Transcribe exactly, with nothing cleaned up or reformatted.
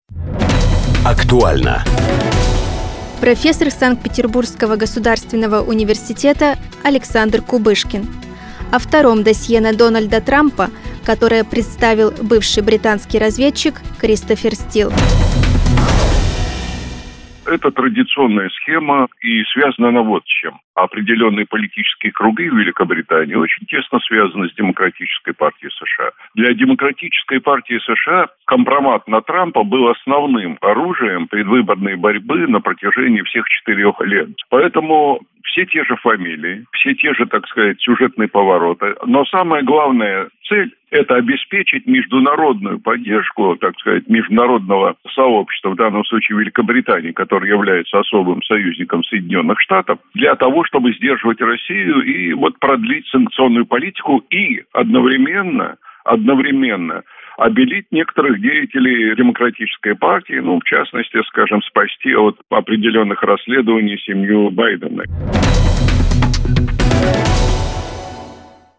Актуально. Профессор Санкт-Петербургского государственного университета Александр Кубышкин. О втором досье на Дональда Трампа, которое представил бывший британский разведчик Кристофер Стил. Это традиционная схема, и связана она вот с чем. Определенные политические круги в Великобритании очень тесно связаны с Демократической партией США. Для Демократической партии США компромат на Трампа был основным оружием предвыборной борьбы на протяжении всех четырех лет. Поэтому все те же фамилии, все те же, так сказать, сюжетные повороты. Но самая главная цель – это обеспечить международную поддержку, так сказать, международного сообщества, в данном случае Великобритании, которая является особым союзником Соединенных Штатов, для того, чтобы сдерживать Россию и вот продлить санкционную политику и одновременно, одновременно обелить некоторых деятелей Демократической партии, ну, в частности, скажем, спасти от определенных расследований семью Байдена.